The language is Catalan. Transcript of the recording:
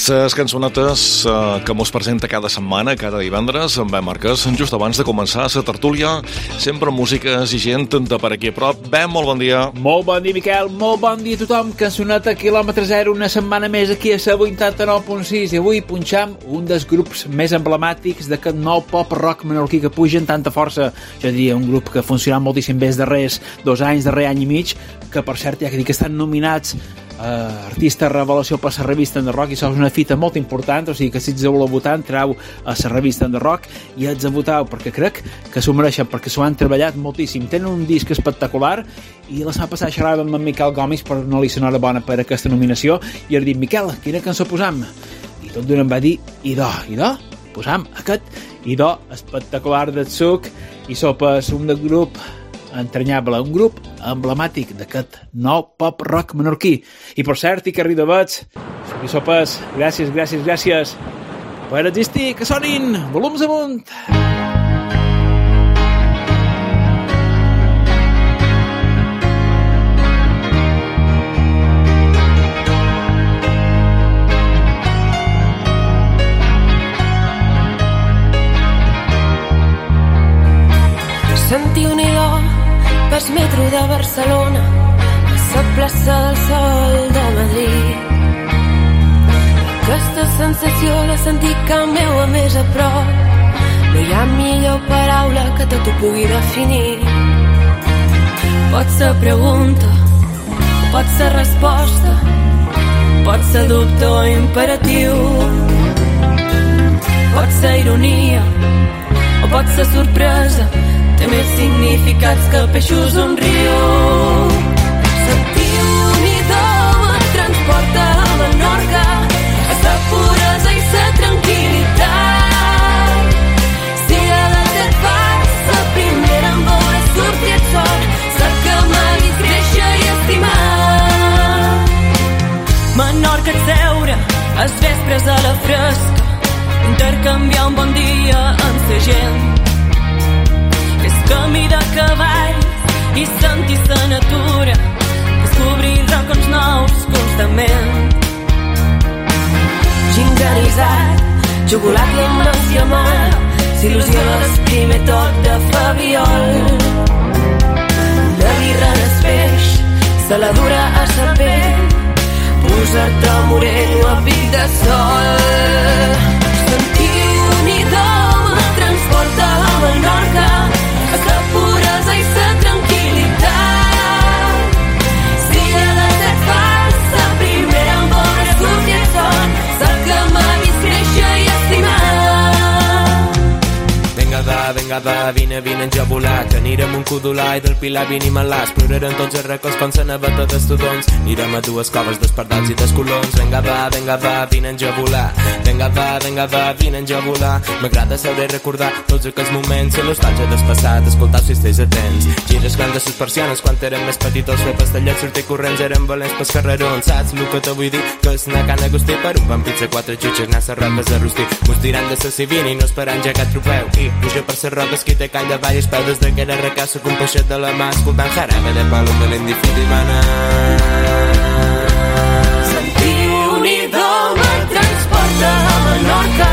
Aquestes cançonetes que mos presenta cada setmana, cada divendres, en Ben Marques, just abans de començar la tertúlia, sempre músiques i gent de per aquí a prop. Ben, molt bon dia. Molt bon dia, Miquel, molt bon dia a tothom. Cançoneta quilòmetre zero, una setmana més aquí a la 89.6, i avui punxam un dels grups més emblemàtics d'aquest nou pop-rock menorquí que puja amb tanta força. Jo diria un grup que ha funcionat moltíssim bé els darrers 2 anys, darrer any i mig, que per cert ja que dic que estan nominats artista revelació per la revista de rock, i això és una fita molt important, o sigui que si ets de voler votar entreu a la revista de rock i ets a votar perquè crec que s'ho mereixen, perquè s'ho han treballat moltíssim, tenen un disc espectacular. I la setmana passada xerràvem amb Miquel Gomis per donar-li l'enhorabona per aquesta nominació i he dit, Miquel, quina cançó posam? I tot d'una em va dir Idò, posam aquest Idò espectacular del Suc i sopes un del grup entranyable, un grup emblemàtic d'aquest nou pop-rock menorquí. I per cert, i que arriba veig, i sopes, gràcies per existir, que sonin volums amunt. Sentir un idò pel metro de Barcelona, a la plaça del Sol de Madrid. Aquesta sensació la sentir que meu a més a prop. No hi ha millor paraula que tot ho pugui definir. Pot ser pregunta, pot ser resposta, pot ser dubte o imperatiu, pot ser ironia o pot ser sorpresa. Té més significats que peixos un riu. Sentir un idò em transporta a Menorca, a sa puresa i sa tranquil·litat. Si a les 7 fas la primera em veure sortir el sol, sap que m'haguis créixer i estimar. Menorca et seure, els vespres a la fresca, intercanviar un bon dia amb sa gent. Camí de cavalls i sentir la natura, descobrir racons nous constantment. Gingaritzat, xocolata amb l'os i amor, s'il·lusiona l'esprimer tot de Fabiol. La birra en el peix, se la dura a sa pell, posar-te moreno a pic de sol. Sentir un idò me transporta a Menorca, la puresa i la tranquil·litat. Si a les 7 fas la primera em veure sortir el sol, sap que m'haguis créixer i estimar. Vinga, vine enjabular, que anirem un cudolar i del Pilar vinim a l'As. Plorarem tots els records com la neveta d'estudons. Anirem a 2 coves d'espardals i d'escolons. Vinga, vine enjabular. Vinga, vine enjabular. M'agrada saber recordar tots aquells moments, la nostàlgia del passat, escoltar si estàs atents. Gires grans de sus persianes quan érem més petits, fer pastellets, sortir corrents, érem valents pels carrerons. Saps el que te vull dir? Que és anar can Agustí per un pan pizza, 4 xutxes, anar a les roques a rostir. Mos tirant de la civina i no esperant ja que et trobeu. I puja per les roques qui té call de ball, espeu des de que era recassa com peixet de la mà, escoltant jarabe de palo de l'indifit i mana. Sentir un idò me transporta a Menorca,